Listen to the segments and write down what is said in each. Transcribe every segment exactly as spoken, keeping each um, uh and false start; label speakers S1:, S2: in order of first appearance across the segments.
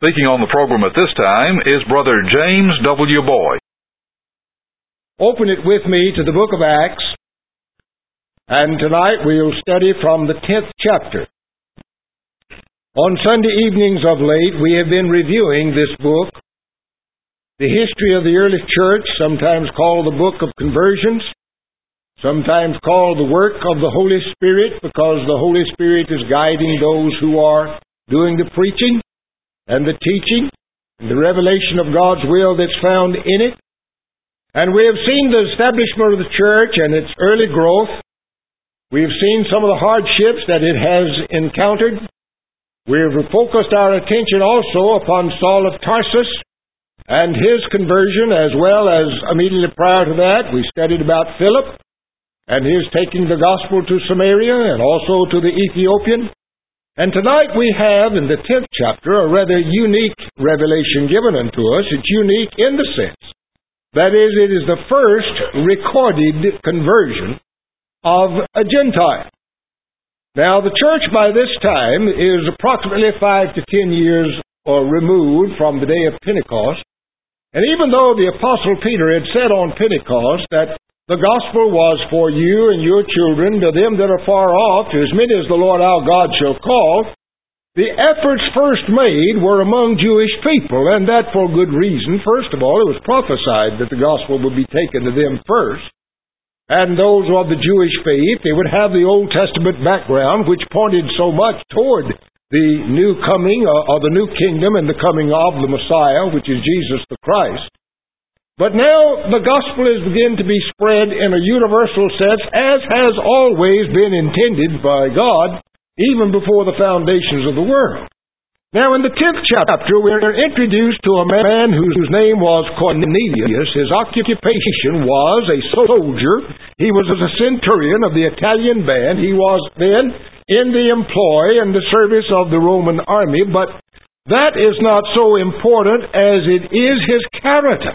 S1: Speaking on the program at this time is Brother James W. Boyd.
S2: Open it with me to the book of Acts, and tonight we'll study from the tenth chapter. On Sunday evenings of late, we have been reviewing this book, the history of the early church, sometimes called the book of conversions, sometimes called the work of the Holy Spirit, because the Holy Spirit is guiding those who are doing the preaching and the teaching and the revelation of God's will that's found in it. And we have seen the establishment of the church and its early growth. We have seen some of the hardships that it has encountered. We have focused our attention also upon Saul of Tarsus and his conversion, as well as immediately prior to that, we studied about Philip and his taking the gospel to Samaria and also to the Ethiopian. And tonight we have in the tenth chapter a rather unique revelation given unto us. It's unique in the sense, that is, it is the first recorded conversion of a Gentile. Now, the church by this time is approximately five to ten years or removed from the day of Pentecost. And even though the Apostle Peter had said on Pentecost that the gospel was for you and your children, to them that are far off, to as many as the Lord our God shall call, the efforts first made were among Jewish people, and that for good reason. First of all, it was prophesied that the gospel would be taken to them first. And those of the Jewish faith, they would have the Old Testament background, which pointed so much toward the new coming, or the new kingdom, and the coming of the Messiah, which is Jesus the Christ. But now the gospel is beginning to be spread in a universal sense, as has always been intended by God, even before the foundations of the world. Now in the tenth chapter, we're introduced to a man whose name was Cornelius. His occupation was a soldier. He was a centurion of the Italian band. He was then in the employ and the service of the Roman army, but that is not so important as it is his character.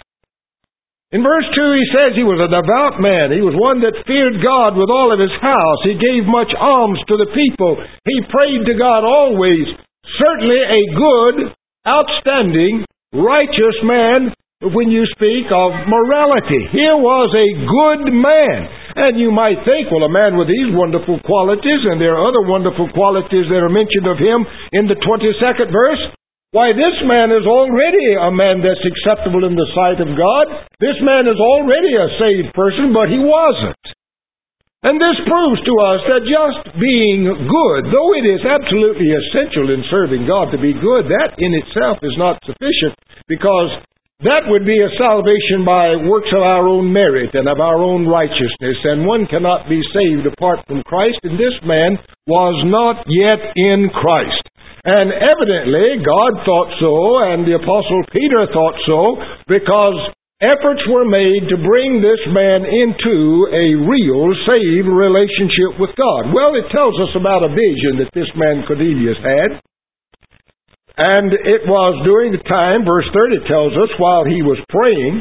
S2: In verse two, he says he was a devout man. He was one that feared God with all of his house. He gave much alms to the people. He prayed to God always. Certainly a good, outstanding, righteous man when you speak of morality. Here was a good man. And you might think, well, a man with these wonderful qualities, and there are other wonderful qualities that are mentioned of him in the twenty-second verse, why, this man is already a man that's acceptable in the sight of God. This man is already a saved person, but he wasn't. And this proves to us that just being good, though it is absolutely essential in serving God to be good, that in itself is not sufficient, because that would be a salvation by works of our own merit and of our own righteousness, and one cannot be saved apart from Christ, and this man was not yet in Christ. And evidently, God thought so, and the Apostle Peter thought so, because efforts were made to bring this man into a real, saved relationship with God. Well, it tells us about a vision that this man Cornelius had. And it was during the time, verse thirty tells us, while he was praying,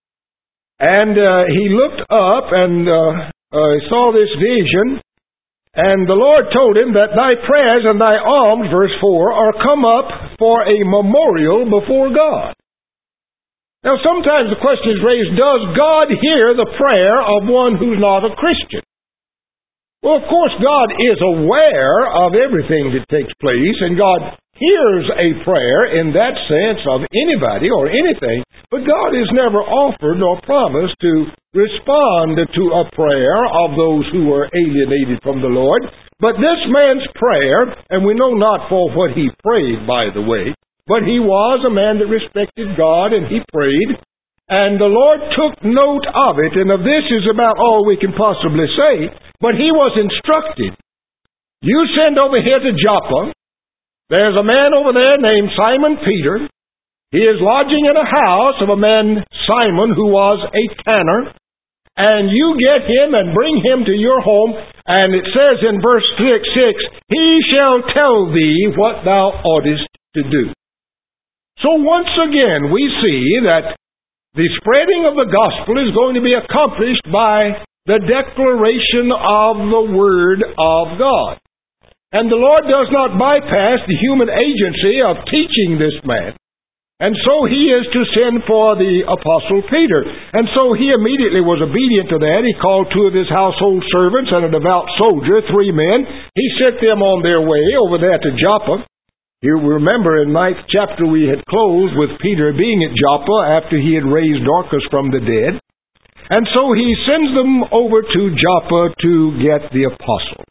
S2: and uh, he looked up and uh, uh, saw this vision. And the Lord told him that thy prayers and thy alms, verse four, are come up for a memorial before God. Now sometimes the question is raised, does God hear the prayer of one who's not a Christian? Well, of course, God is aware of everything that takes place, and God hears a prayer in that sense of anybody or anything, but God is never offered nor promised to respond to a prayer of those who are alienated from the Lord. But this man's prayer, and we know not for what he prayed, by the way, but he was a man that respected God, and he prayed, and the Lord took note of it, and of this is about all we can possibly say. But he was instructed, you send over here to Joppa. There's a man over there named Simon Peter. He is lodging in a house of a man, Simon, who was a tanner. And you get him and bring him to your home. And it says in verse six, he shall tell thee what thou oughtest to do. So once again, we see that the spreading of the gospel is going to be accomplished by the declaration of the Word of God. And the Lord does not bypass the human agency of teaching this man. And so he is to send for the Apostle Peter. And so he immediately was obedient to that. He called two of his household servants and a devout soldier, three men. He sent them on their way over there to Joppa. You remember in ninth chapter we had closed with Peter being at Joppa after he had raised Dorcas from the dead. And so he sends them over to Joppa to get the apostle.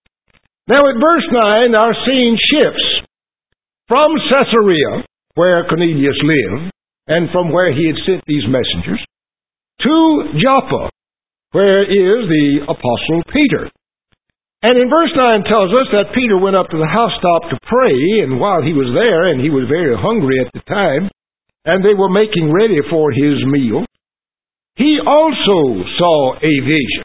S2: Now at verse nine, our scene shifts from Caesarea, where Cornelius lived, and from where he had sent these messengers, to Joppa, where is the Apostle Peter. And in verse nine tells us that Peter went up to the housetop to pray, and while he was there, and he was very hungry at the time, and they were making ready for his meal, he also saw a vision.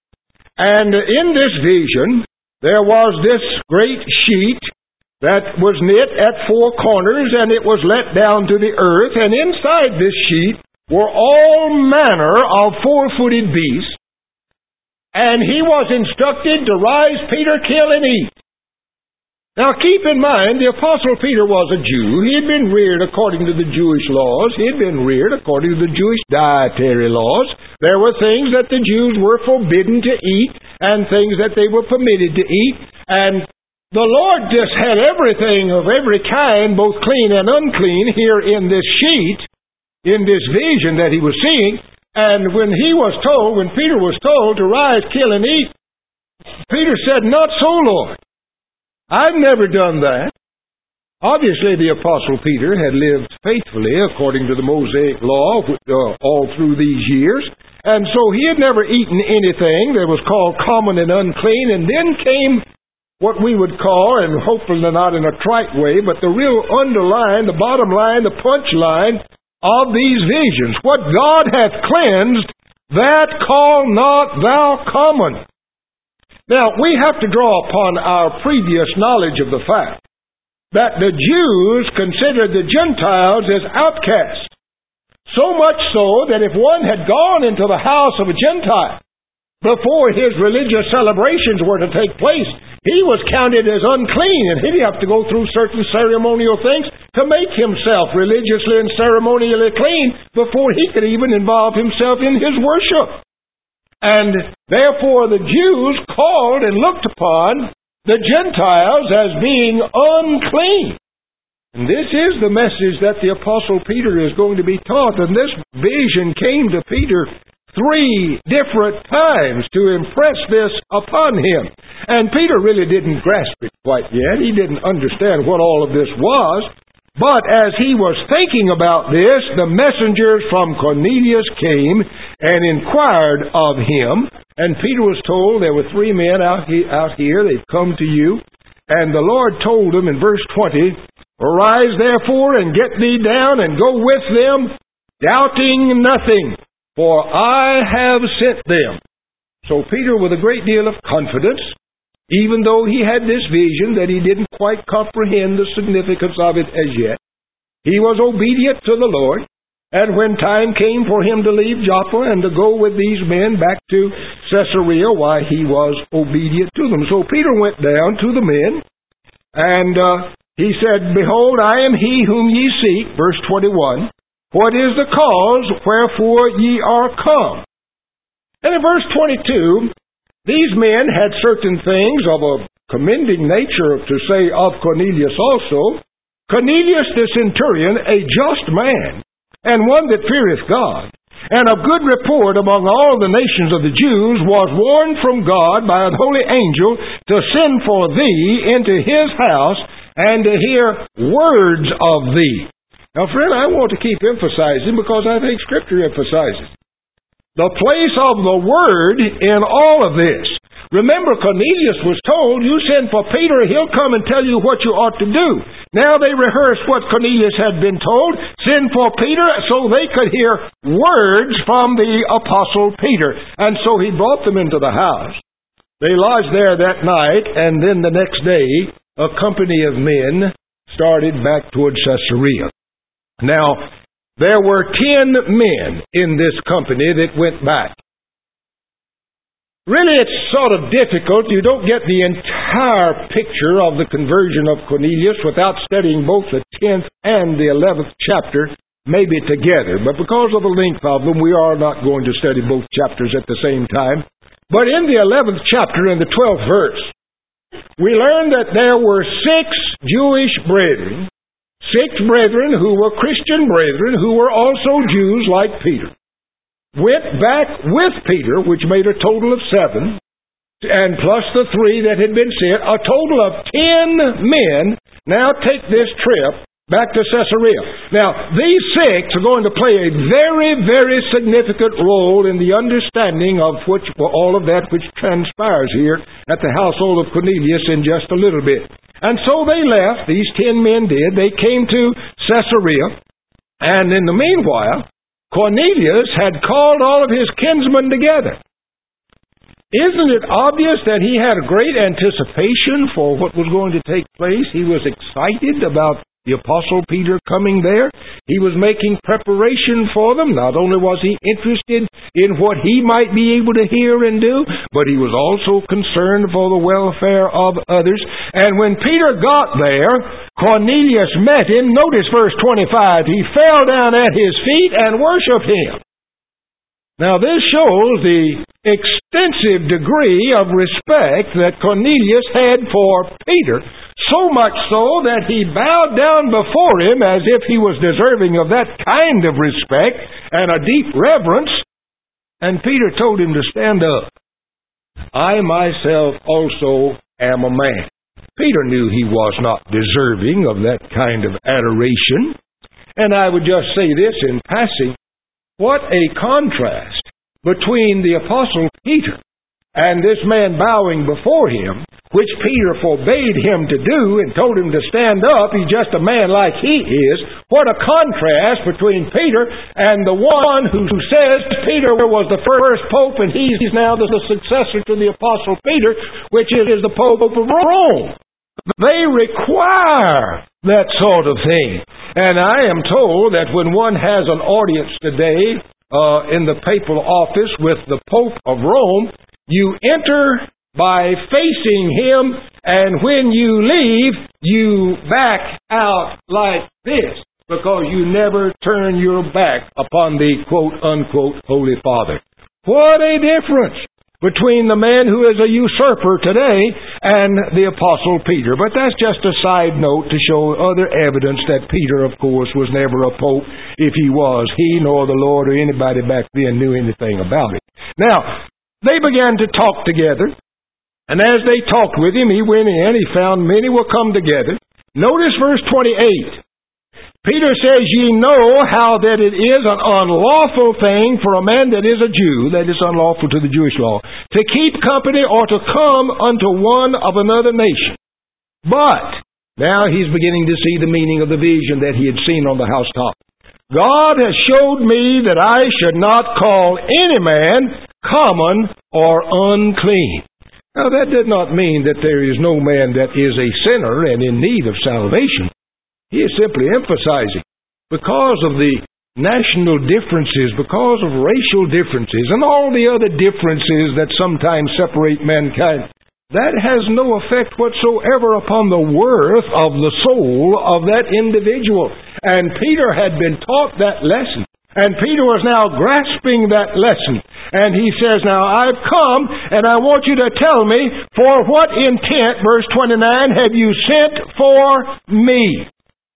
S2: And in this vision, there was this great sheet that was knit at four corners, and it was let down to the earth, and inside this sheet were all manner of four-footed beasts, and he was instructed to rise, Peter, kill, and eat. Now keep in mind, the Apostle Peter was a Jew. He had been reared according to the Jewish laws. He had been reared according to the Jewish dietary laws. There were things that the Jews were forbidden to eat, and things that they were permitted to eat, and the Lord just had everything of every kind, both clean and unclean, here in this sheet, in this vision that he was seeing. And when he was told, when Peter was told to rise, kill, and eat, Peter said, "Not so, Lord. I've never done that." Obviously, the Apostle Peter had lived faithfully according to the Mosaic law uh, all through these years. And so he had never eaten anything that was called common and unclean. And then came what we would call, and hopefully not in a trite way, but the real underline, the bottom line, the punch line of these visions. What God hath cleansed, that call not thou common. Now, we have to draw upon our previous knowledge of the fact that the Jews considered the Gentiles as outcasts. So much so that if one had gone into the house of a Gentile before his religious celebrations were to take place, he was counted as unclean, and he'd have to go through certain ceremonial things to make himself religiously and ceremonially clean before he could even involve himself in his worship. And therefore the Jews called and looked upon the Gentiles as being unclean. And this is the message that the Apostle Peter is going to be taught. And this vision came to Peter three different times to impress this upon him. And Peter really didn't grasp it quite yet. He didn't understand what all of this was. But as he was thinking about this, the messengers from Cornelius came and inquired of him. And Peter was told there were three men out here, they've come to you. And the Lord told him in verse twenty, "Arise therefore and get thee down and go with them, doubting nothing. For I have sent them." So Peter, with a great deal of confidence, even though he had this vision that he didn't quite comprehend the significance of it as yet, he was obedient to the Lord. And when time came for him to leave Joppa and to go with these men back to Caesarea, why, he was obedient to them. So Peter went down to the men, and uh, he said, "Behold, I am he whom ye seek," verse twenty-one. "What is the cause wherefore ye are come?" And in verse twenty-two, these men had certain things of a commending nature to say of Cornelius also. "Cornelius the centurion, a just man, and one that feareth God, and of good report among all the nations of the Jews, was warned from God by an holy angel to send for thee into his house, and to hear words of thee." Now, friend, I want to keep emphasizing, because I think Scripture emphasizes the place of the Word in all of this. Remember, Cornelius was told, "You send for Peter, he'll come and tell you what you ought to do." Now they rehearsed what Cornelius had been told. Send for Peter, so they could hear words from the Apostle Peter. And so he brought them into the house. They lodged there that night, and then the next day, a company of men started back toward Caesarea. Now, there were ten men in this company that went back. Really, it's sort of difficult. You don't get the entire picture of the conversion of Cornelius without studying both the tenth and the eleventh chapter, maybe together. But because of the length of them, we are not going to study both chapters at the same time. But in the eleventh chapter, in the twelfth verse, we learn that there were six Jewish brethren, six brethren who were Christian brethren, who were also Jews like Peter, went back with Peter, which made a total of seven, and plus the three that had been sent, a total of ten men now take this trip back to Caesarea. Now, these six are going to play a very, very significant role in the understanding of which, well, all of that which transpires here at the household of Cornelius in just a little bit. And so they left, these ten men did. They came to Caesarea, and in the meanwhile, Cornelius had called all of his kinsmen together. Isn't it obvious that he had a great anticipation for what was going to take place? He was excited about the Apostle Peter coming there. He was making preparation for them. Not only was he interested in what he might be able to hear and do, but he was also concerned for the welfare of others. And when Peter got there, Cornelius met him. Notice verse twenty-five. He fell down at his feet and worshiped him. Now this shows the extensive degree of respect that Cornelius had for Peter, so much so that he bowed down before him as if he was deserving of that kind of respect and a deep reverence. And Peter told him to stand up. I myself also am a man. Peter knew he was not deserving of that kind of adoration. And I would just say this in passing. What a contrast between the Apostle Peter and this man bowing before him, which Peter forbade him to do and told him to stand up. He's just a man like he is. What a contrast between Peter and the one who says Peter was the first pope and he's now the successor to the Apostle Peter, which is the Pope of Rome. They require that sort of thing. And I am told that when one has an audience today uh, in the papal office with the Pope of Rome, you enter by facing him, and when you leave, you back out like this, because you never turn your back upon the quote-unquote Holy Father. What a difference between the man who is a usurper today and the Apostle Peter. But that's just a side note to show other evidence that Peter, of course, was never a pope. If he was, he nor the Lord or anybody back then knew anything about it. Now, they began to talk together, and as they talked with him, he went in, he found many were come together. Notice verse twenty-eight. Peter says, ye know how that it is an unlawful thing for a man that is a Jew, that is unlawful to the Jewish law, to keep company or to come unto one of another nation. But, now he's beginning to see the meaning of the vision that he had seen on the housetop. God has showed me that I should not call any man common or unclean. Now that did not mean that there is no man that is a sinner and in need of salvation. He is simply emphasizing, because of the national differences, because of racial differences, and all the other differences that sometimes separate mankind, that has no effect whatsoever upon the worth of the soul of that individual. And Peter had been taught that lesson, and Peter was now grasping that lesson. And he says, now I've come, and I want you to tell me, for what intent, verse twenty-nine, have you sent for me?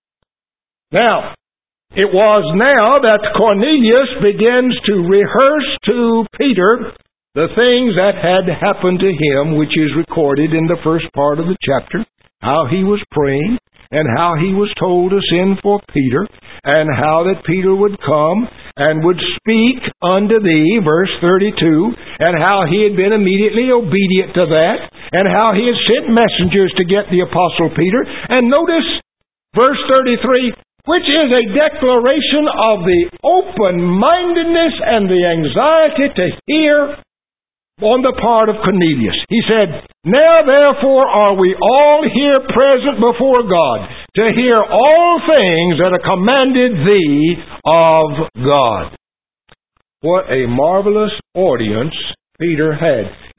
S2: Now, it was now that Cornelius begins to rehearse to Peter the things that had happened to him, which is recorded in the first part of the chapter, how he was praying, and how he was told to send for Peter, and how that Peter would come and would speak unto thee, verse thirty-two, and how he had been immediately obedient to that, and how he had sent messengers to get the Apostle Peter. And notice verse thirty-three, which is a declaration of the open-mindedness and the anxiety to hear on the part of Cornelius. He said, now therefore are we all here present before God, to hear all things that are commanded thee of God. What a marvelous audience Peter had.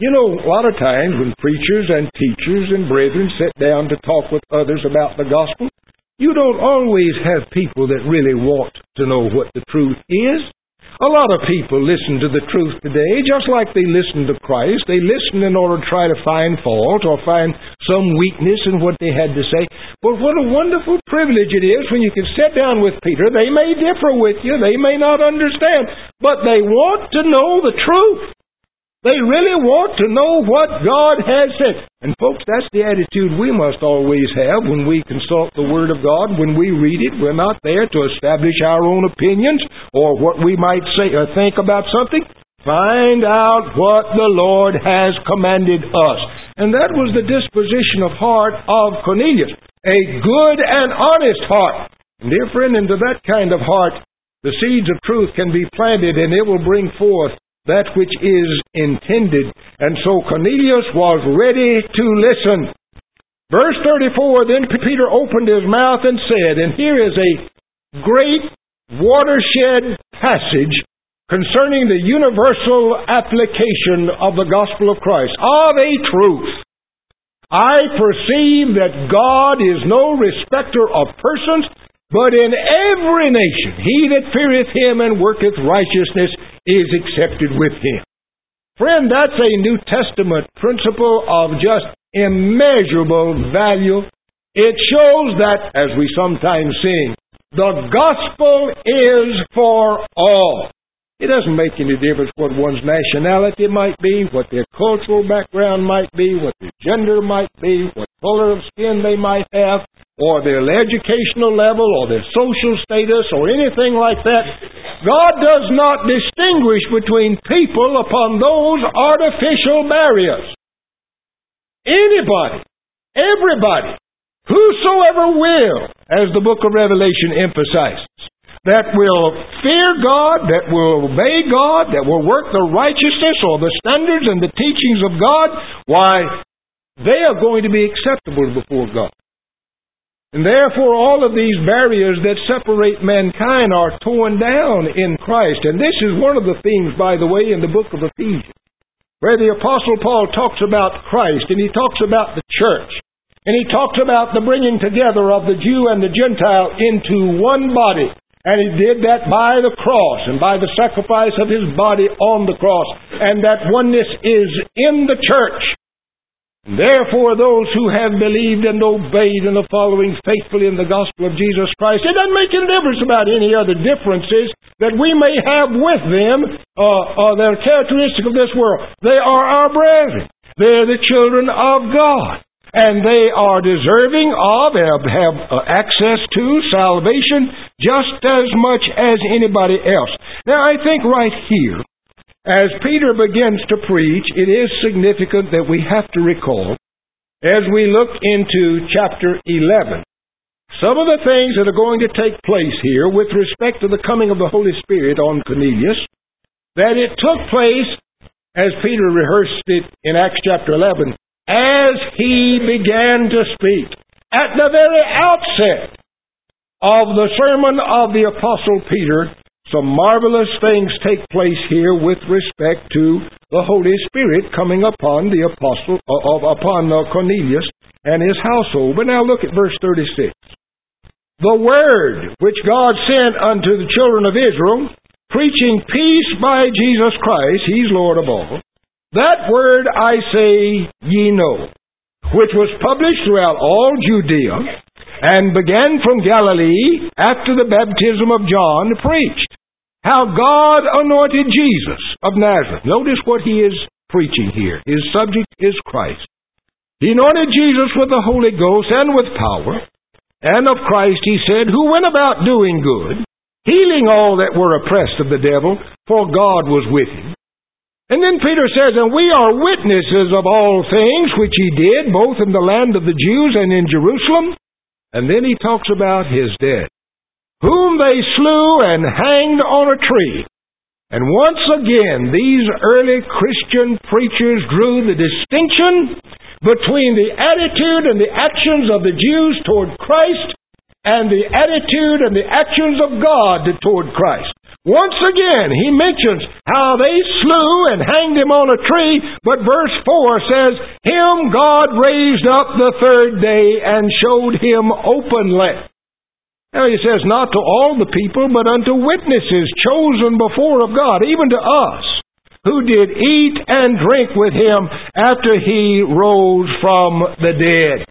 S2: You know, a lot of times when preachers and teachers and brethren sit down to talk with others about the gospel, you don't always have people that really want to know what the truth is. A lot of people listen to the truth today just like they listen to Christ. They listen in order to try to find fault or find some weakness in what they had to say. But what a wonderful privilege it is when you can sit down with Peter. They may differ with you. They may not understand. But they want to know the truth. They really want to know what God has said. And folks, that's the attitude we must always have when we consult the Word of God. When we read it, we're not there to establish our own opinions or what we might say or think about something. Find out what the Lord has commanded us. And that was the disposition of heart of Cornelius. A good and honest heart. And dear friend, into that kind of heart, the seeds of truth can be planted and it will bring forth that which is intended. And so Cornelius was ready to listen. Verse thirty-four, then Peter opened his mouth and said, and here is a great watershed passage concerning the universal application of the gospel of Christ, of a truth. I perceive that God is no respecter of persons, but in every nation he that feareth him and worketh righteousness is accepted with him. Friend, that's a New Testament principle of just immeasurable value. It shows that, as we sometimes sing, the gospel is for all. It doesn't make any difference what one's nationality might be, what their cultural background might be, what their gender might be, what color of skin they might have, or their educational level, or their social status, or anything like that. God does not distinguish between people upon those artificial barriers. Anybody, everybody, whosoever will, as the book of Revelation emphasizes, that will fear God, that will obey God, that will work the righteousness or the standards and the teachings of God, why, they are going to be acceptable before God. And therefore all of these barriers that separate mankind are torn down in Christ. And this is one of the themes, by the way, in the book of Ephesians, where the Apostle Paul talks about Christ and he talks about the church. And he talks about the bringing together of the Jew and the Gentile into one body. And he did that by the cross and by the sacrifice of his body on the cross. And that oneness is in the church. And therefore, those who have believed and obeyed and are following faithfully in the gospel of Jesus Christ, it doesn't make any difference about any other differences that we may have with them uh, or that are characteristic of this world. They are our brethren. They're the children of God. And they are deserving of, have, have uh, access to salvation just as much as anybody else. Now, I think right here, as Peter begins to preach, it is significant that we have to recall, as we look into chapter eleven, some of the things that are going to take place here with respect to the coming of the Holy Spirit on Cornelius, that it took place, as Peter rehearsed it in Acts chapter eleven, as he began to speak. At the very outset of the sermon of the Apostle Peter, some marvelous things take place here with respect to the Holy Spirit coming upon the Apostle, uh, upon uh, Cornelius and his household. But now look at verse thirty-six. The word which God sent unto the children of Israel, preaching peace by Jesus Christ, He's Lord of all. That word I say ye know, which was published throughout all Judea, and began from Galilee after the baptism of John preached, how God anointed Jesus of Nazareth. Notice what he is preaching here. His subject is Christ. He anointed Jesus with the Holy Ghost and with power, and of Christ he said, who went about doing good, healing all that were oppressed of the devil, for God was with him. And then Peter says, and we are witnesses of all things which he did, both in the land of the Jews and in Jerusalem. And then he talks about his death, whom they slew and hanged on a tree. And once again, these early Christian preachers drew the distinction between the attitude and the actions of the Jews toward Christ and the attitude and the actions of God toward Christ. Once again, he mentions how they slew and hanged him on a tree, but verse four says, Him God raised up the third day and showed him openly. Now he says, not to all the people, but unto witnesses chosen before of God, even to us, who did eat and drink with him after he rose from the dead.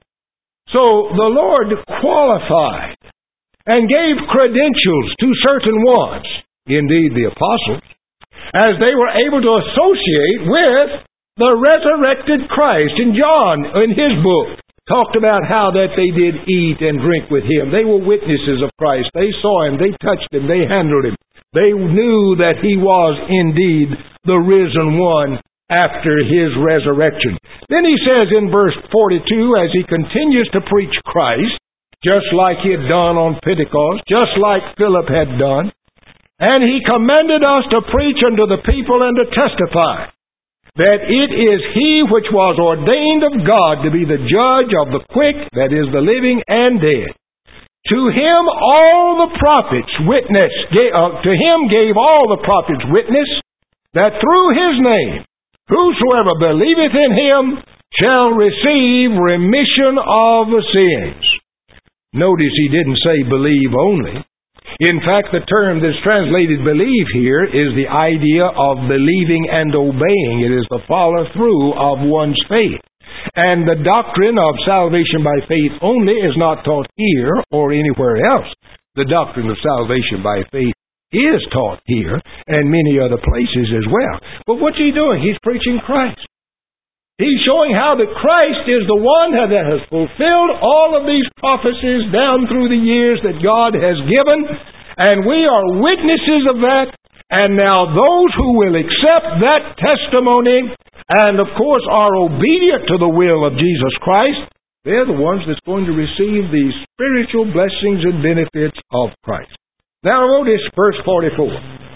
S2: So the Lord qualified and gave credentials to certain ones, indeed the apostles, as they were able to associate with the resurrected Christ. And John, in his book, talked about how that they did eat and drink with him. They were witnesses of Christ. They saw him, they touched him, they handled him. They knew that he was indeed the risen one after his resurrection. Then he says in verse forty-two, as he continues to preach Christ, just like he had done on Pentecost, just like Philip had done, and he commanded us to preach unto the people and to testify that it is he which was ordained of God to be the judge of the quick, that is the living and dead. To him all the prophets witness, uh, to him gave all the prophets witness that through his name whosoever believeth in him shall receive remission of sins. Notice he didn't say believe only. In fact, the term that's translated believe here is the idea of believing and obeying. It is the follow-through of one's faith. And the doctrine of salvation by faith only is not taught here or anywhere else. The doctrine of salvation by faith is taught here and many other places as well. But what's he doing? He's preaching Christ. He's showing how that Christ is the one that has fulfilled all of these prophecies down through the years that God has given, and we are witnesses of that. And now those who will accept that testimony and, of course, are obedient to the will of Jesus Christ, they're the ones that's going to receive the spiritual blessings and benefits of Christ. Now notice verse forty-four.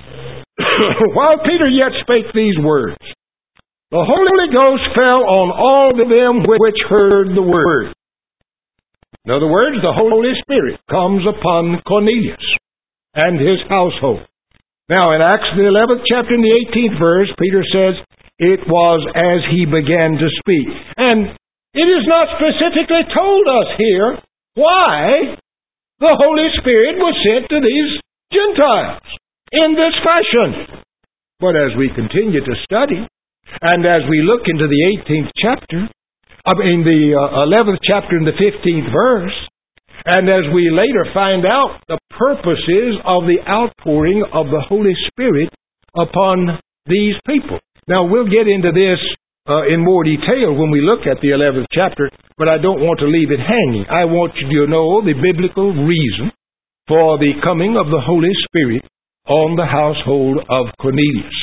S2: While Peter yet spake these words, the Holy Ghost fell on all of them which heard the word. In other words, the Holy Spirit comes upon Cornelius and his household. Now in Acts the eleventh chapter and the eighteenth verse, Peter says, it was as he began to speak. And it is not specifically told us here why the Holy Spirit was sent to these Gentiles in this fashion. But as we continue to study, and as we look into the eighteenth chapter, I mean the uh, eleventh chapter and the fifteenth verse, and as we later find out the purposes of the outpouring of the Holy Spirit upon these people. Now we'll get into this Uh, in more detail when we look at the eleventh chapter, but I don't want to leave it hanging. I want you to know the biblical reason for the coming of the Holy Spirit on the household of Cornelius.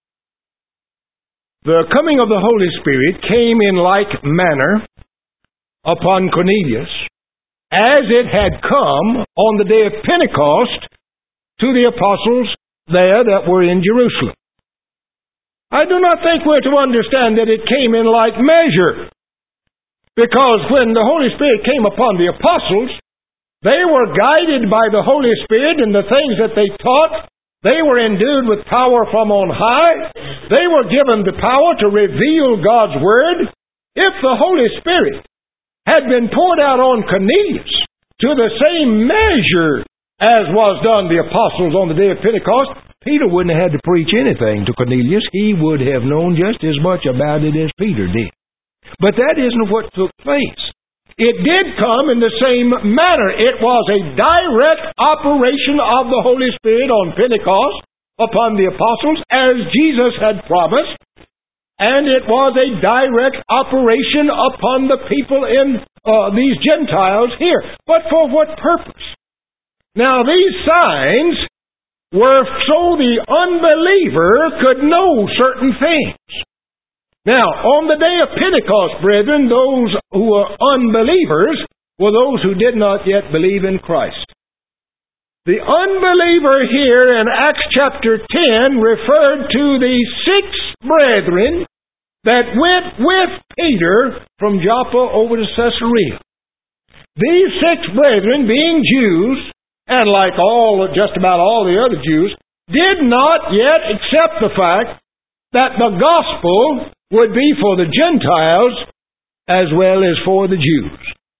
S2: The coming of the Holy Spirit came in like manner upon Cornelius as it had come on the day of Pentecost to the apostles there that were in Jerusalem. I do not think we're to understand that it came in like measure, because when the Holy Spirit came upon the apostles, they were guided by the Holy Spirit in the things that they taught. They were endued with power from on high. They were given the power to reveal God's Word. If the Holy Spirit had been poured out on Cornelius to the same measure as was done the apostles on the day of Pentecost, Peter wouldn't have had to preach anything to Cornelius. He would have known just as much about it as Peter did. But that isn't what took place. It did come in the same manner. It was a direct operation of the Holy Spirit on Pentecost upon the apostles, as Jesus had promised. And it was a direct operation upon the people in uh, these Gentiles here. But for what purpose? Now these signs were so the unbeliever could know certain things. Now, on the day of Pentecost, brethren, those who were unbelievers were those who did not yet believe in Christ. The unbeliever here in Acts chapter ten referred to the six brethren that went with Peter from Joppa over to Caesarea. These six brethren, being Jews, and like all, just about all the other Jews, did not yet accept the fact that the gospel would be for the Gentiles as well as for the Jews.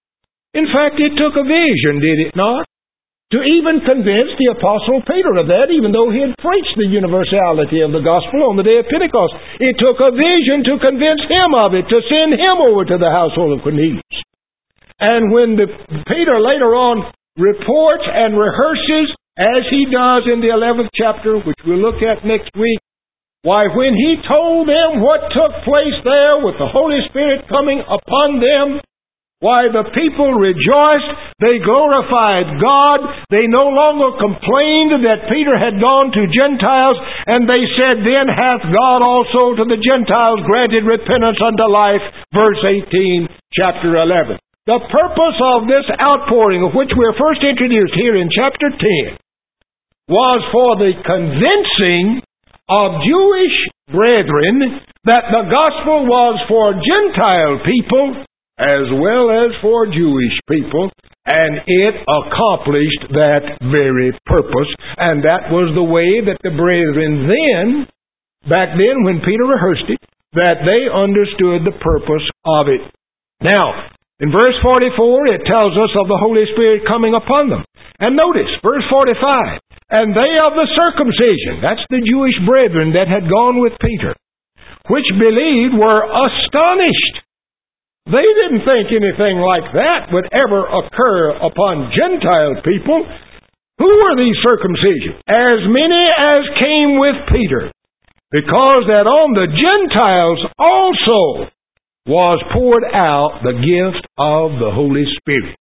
S2: In fact, it took a vision, did it not, to even convince the Apostle Peter of that, even though he had preached the universality of the gospel on the day of Pentecost. It took a vision to convince him of it, to send him over to the household of Cornelius. And when the, Peter later on reports and rehearses, as he does in the eleventh chapter, which we'll look at next week, why, when he told them what took place there with the Holy Spirit coming upon them, why, the people rejoiced, they glorified God, they no longer complained that Peter had gone to Gentiles, and they said, then hath God also to the Gentiles granted repentance unto life, verse eighteen, chapter eleven. The purpose of this outpouring, of which we are first introduced here in chapter ten, was for the convincing of Jewish brethren that the gospel was for Gentile people as well as for Jewish people, and it accomplished that very purpose. And that was the way that the brethren then, back then when Peter rehearsed it, that they understood the purpose of it. Now, in verse forty-four, it tells us of the Holy Spirit coming upon them. And notice, verse forty-five, and they of the circumcision, that's the Jewish brethren that had gone with Peter, which believed, were astonished. They didn't think anything like that would ever occur upon Gentile people. Who were these circumcision? As many as came with Peter, because that on the Gentiles also was poured out the gift of the Holy Spirit.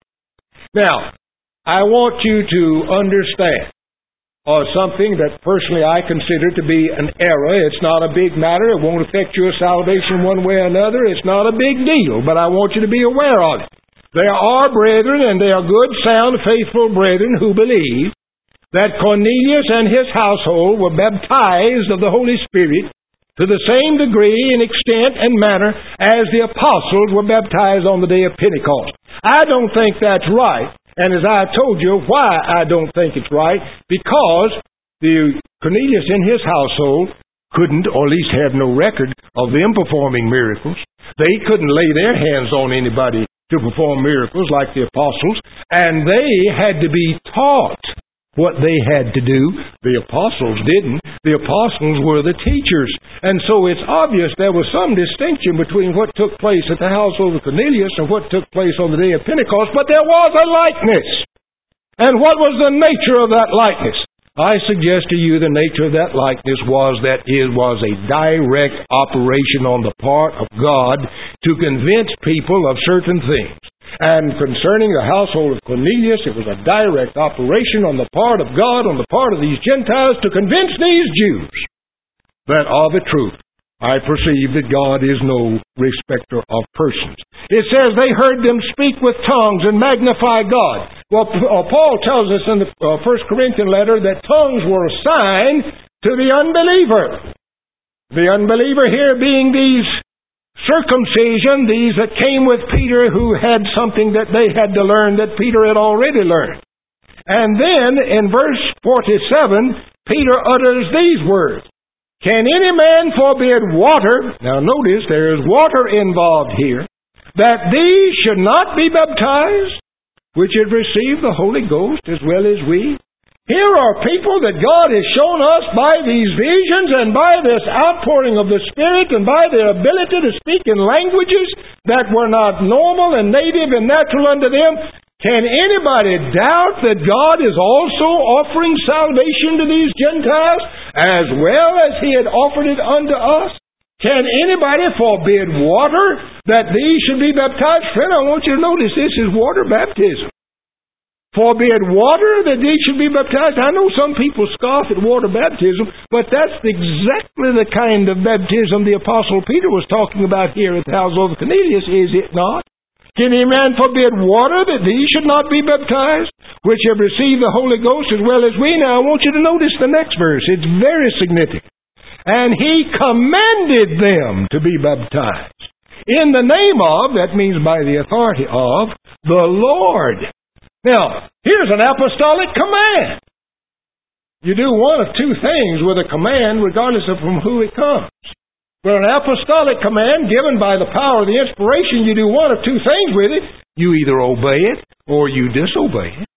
S2: Now, I want you to understand or something that personally I consider to be an error. It's not a big matter. It won't affect your salvation one way or another. It's not a big deal, but I want you to be aware of it. There are brethren, and they are good, sound, faithful brethren who believe that Cornelius and his household were baptized of the Holy Spirit to the same degree and extent and manner as the apostles were baptized on the day of Pentecost. I don't think that's right. And as I told you, why I don't think it's right, because the Cornelius and his household couldn't, or at least have no record of them performing miracles. They couldn't lay their hands on anybody to perform miracles like the apostles, and they had to be taught what they had to do. The apostles didn't. The apostles were the teachers. And so it's obvious there was some distinction between what took place at the household of Cornelius and what took place on the day of Pentecost, but there was a likeness. And what was the nature of that likeness? I suggest to you the nature of that likeness was that it was a direct operation on the part of God to convince people of certain things. And concerning the household of Cornelius, it was a direct operation on the part of God, on the part of these Gentiles, to convince these Jews that of a truth, I perceive that God is no respecter of persons. It says they heard them speak with tongues and magnify God. Well, Paul tells us in the First Corinthian letter that tongues were a sign to the unbeliever. The unbeliever here being these circumcision, these that came with Peter who had something that they had to learn that Peter had already learned. And then in verse forty-seven, Peter utters these words, can any man forbid water, now notice there is water involved here, that these should not be baptized, which have received the Holy Ghost as well as we? Here are people that God has shown us by these visions and by this outpouring of the Spirit and by their ability to speak in languages that were not normal and native and natural unto them. Can anybody doubt that God is also offering salvation to these Gentiles as well as He had offered it unto us? Can anybody forbid water that these should be baptized? Friend, I want you to notice this is water baptism. Forbid water that these should be baptized. I know some people scoff at water baptism, but that's exactly the kind of baptism the Apostle Peter was talking about here at the house of Cornelius, is it not? Can any man forbid water that these should not be baptized, which have received the Holy Ghost as well as we? Now I want you to notice the next verse. It's very significant. And he commanded them to be baptized in the name of, that means by the authority of, the Lord. Now, here's an apostolic command. You do one of two things with a command, regardless of from who it comes. With an apostolic command given by the power of the inspiration, you do one of two things with it. You either obey it or you disobey it.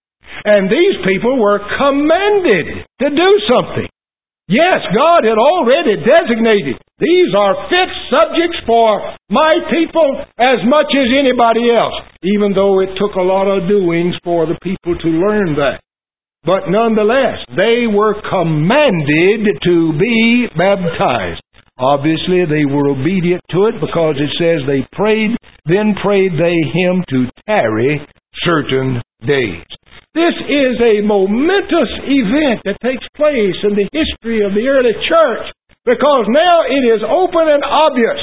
S2: And these people were commanded to do something. Yes, God had already designated these are fit subjects for my people as much as anybody else, even though it took a lot of doings for the people to learn that. But nonetheless, they were commanded to be baptized. Obviously, they were obedient to it because it says they prayed, then prayed they him to tarry certain days. This is a momentous event that takes place in the history of the early church because now it is open and obvious.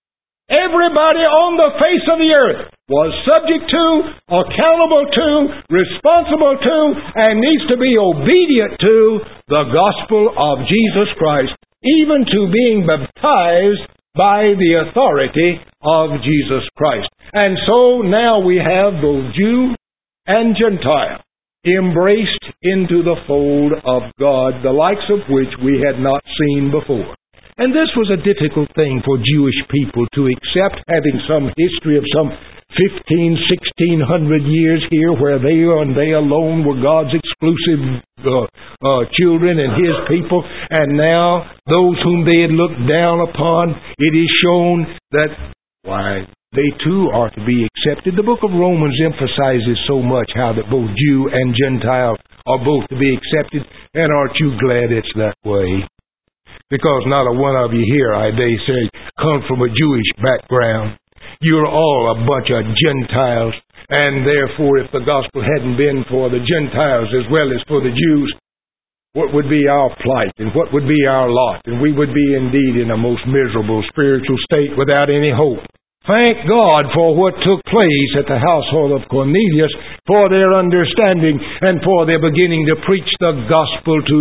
S2: Everybody on the face of the earth was subject to, accountable to, responsible to, and needs to be obedient to the gospel of Jesus Christ, even to being baptized by the authority of Jesus Christ. And so now we have both Jew and Gentile embraced into the fold of God, the likes of which we had not seen before. And this was a difficult thing for Jewish people to accept, having some history of some fifteen, sixteen hundred years here where they and they alone were God's exclusive uh, uh, children and His people. And now those whom they had looked down upon, it is shown that, why, they too are to be accepted. The book of Romans emphasizes so much how that both Jew and Gentile are both to be accepted. And aren't you glad it's that way? Because not a one of you here, I dare say, come from a Jewish background. You're all a bunch of Gentiles. And therefore, if the gospel hadn't been for the Gentiles as well as for the Jews, what would be our plight and what would be our lot? And we would be indeed in a most miserable spiritual state without any hope. Thank God for what took place at the household of Cornelius, for their understanding and for their beginning to preach the gospel to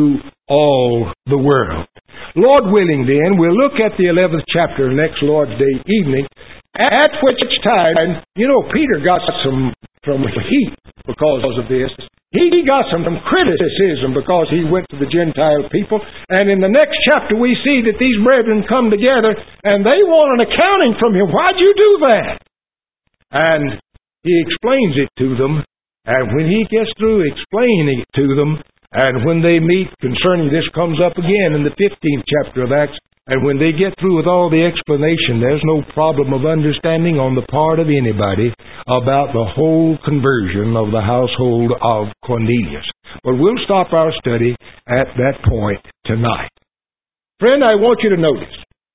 S2: all the world. Lord willing then, we'll look at the eleventh chapter next Lord's Day evening, at which time, you know, Peter got some from heat because of this. He got some criticism because he went to the Gentile people. And in the next chapter we see that these brethren come together and they want an accounting from him. Why'd you do that? And he explains it to them. And when he gets through explaining it to them, and when they meet concerning this comes up again in the fifteenth chapter of Acts, and when they get through with all the explanation, there's no problem of understanding on the part of anybody about the whole conversion of the household of Cornelius. But we'll stop our study at that point tonight. Friend, I want you to notice,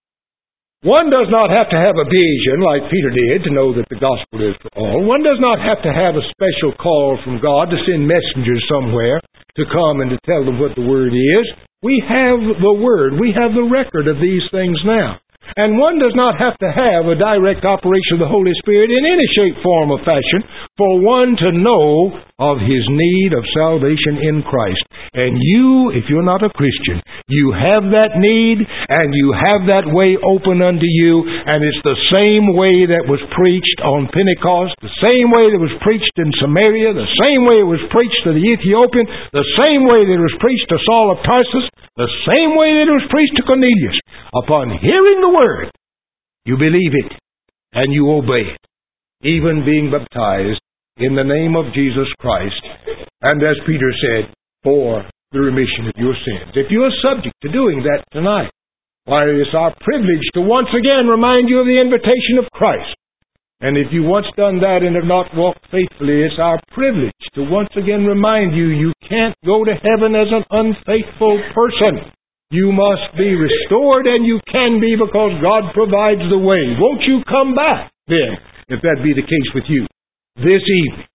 S2: one does not have to have a vision like Peter did to know that the gospel is for all. One does not have to have a special call from God to send messengers somewhere to come and to tell them what the Word is. We have the Word. We have the record of these things now. And one does not have to have a direct operation of the Holy Spirit in any shape, form, or fashion for one to know of his need of salvation in Christ. And you, if you're not a Christian, you have that need and you have that way open unto you, and it's the same way that was preached on Pentecost, the same way that was preached in Samaria, the same way it was preached to the Ethiopian, the same way that it was preached to Saul of Tarsus, the same way that it was preached to Cornelius. Upon hearing the Word, you believe it and you obey it, even being baptized in the name of Jesus Christ, and as Peter said, for the remission of your sins. If you are subject to doing that tonight, why, it's our privilege to once again remind you of the invitation of Christ. And if you once done that and have not walked faithfully, it's our privilege to once again remind you you can't go to heaven as an unfaithful person. You must be restored, and you can be because God provides the way. Won't you come back then, if that be the case with you, this evening?